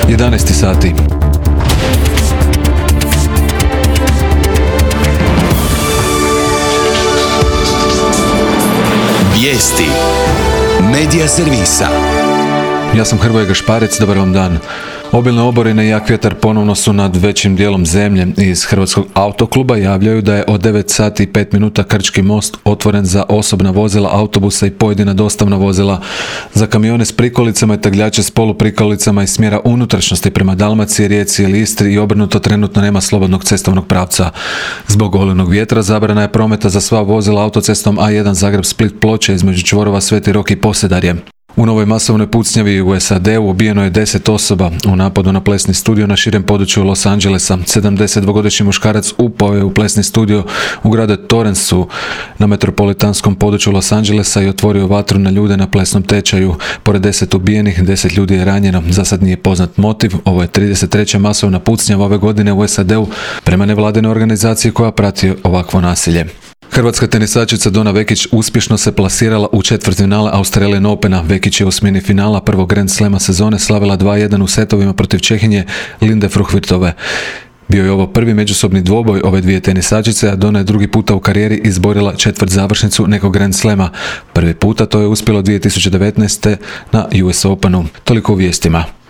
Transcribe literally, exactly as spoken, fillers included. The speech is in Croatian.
jedanaest sati. Vijesti Medija servisa. Ja sam Hrvoje Gašparec, dobar vam dan. Obilne oborine i jak vjetar ponovno su nad većim dijelom zemlje. Iz Hrvatskog autokluba javljaju da je od devet sati i pet minuta Krčki most otvoren za osobna vozila, autobusa i pojedina dostavna vozila. Za kamione s prikolicama i tagljače s poluprikolicama iz smjera unutrašnjosti prema Dalmaciji, Rijeci ili Istri i obrnuto trenutno nema slobodnog cestovnog pravca. Zbog olujnog vjetra zabrana je prometa za sva vozila autocestom A jedan Zagreb-Split-Ploče između čvorova Sveti Rok i Posedarje. U novoj masovnoj pucnjavi u S A D-u ubijeno je deset osoba. U napadu na plesni studio na širem području Los Angelesa sedamdesetdvogodišnji muškarac upao je u plesni studio u gradu Torransu na metropolitanskom području Los Angelesa i otvorio vatru na ljude na plesnom tečaju. Pored deset ubijenih, deset ljudi je ranjeno. Za sad nije poznat motiv. Ovo je trideset treća masovna pucnjava ove godine u S A D-u prema nevladinoj organizaciji koja prati ovakvo nasilje. Hrvatska tenisačica Dona Vekić uspješno se plasirala u četvrtfinale Australian Opena. Vekić je u smjeni finala prvog Grand Slema sezone slavila dva jedan u setovima protiv Čehinje Linde Fruhvirtove. Bio je ovo prvi međusobni dvoboj ove dvije tenisačice, a Dona je drugi puta u karijeri izborila četvrt završnicu nekog Grand Slema. Prvi puta to je uspjelo dvije tisuće devetnaeste na U S Openu. Toliko u vijestima.